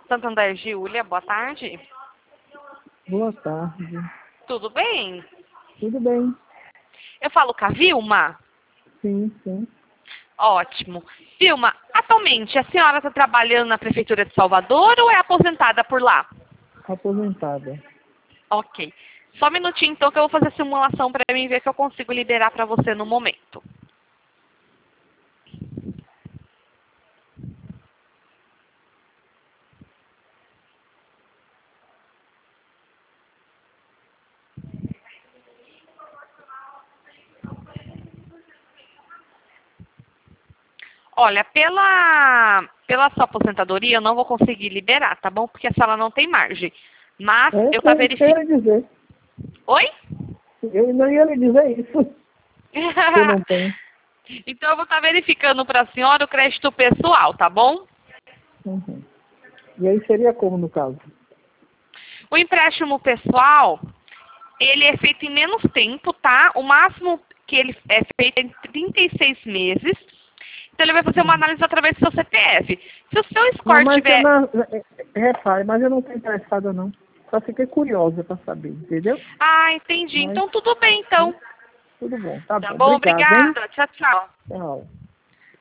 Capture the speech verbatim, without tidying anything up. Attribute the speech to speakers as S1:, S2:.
S1: Santander, Giulia, boa tarde.
S2: Boa tarde.
S1: Tudo bem?
S2: Tudo bem?
S1: Eu falo com a Vilma?
S2: Sim, sim.
S1: Ótimo. Vilma, atualmente a senhora está trabalhando na Prefeitura de Salvador ou é aposentada por lá?
S2: Aposentada.
S1: Ok. Só um minutinho então que eu vou fazer a simulação para mim ver que eu consigo liberar para você no momento. Olha, pela, pela sua aposentadoria eu não vou conseguir liberar, tá bom? Porque a sala não tem margem. Mas
S2: É,
S1: eu tá
S2: eu
S1: verificando.
S2: ia lhe dizer.
S1: Oi?
S2: Eu não ia lhe dizer isso. Eu não tenho.
S1: Então eu vou estar verificando para a senhora o crédito pessoal, tá bom?
S2: Uhum. E aí seria como no caso?
S1: O empréstimo pessoal, ele é feito em menos tempo, tá? O máximo que ele é feito é em trinta e seis meses. Então ele vai fazer uma
S2: Uhum.
S1: análise através do seu C P F. Se o seu
S2: Não,
S1: score
S2: mas, eu
S1: tiver...
S2: não, repare, mas eu não estou interessada não. Só fiquei curiosa para saber, entendeu?
S1: Ah, entendi.
S2: Mas,
S1: Então tudo bem, então.
S2: tudo bom. Tá
S1: Tá
S2: bom.
S1: bom?
S2: Obrigado, hein?
S1: Obrigada. Tchau, tchau.
S2: Tchau.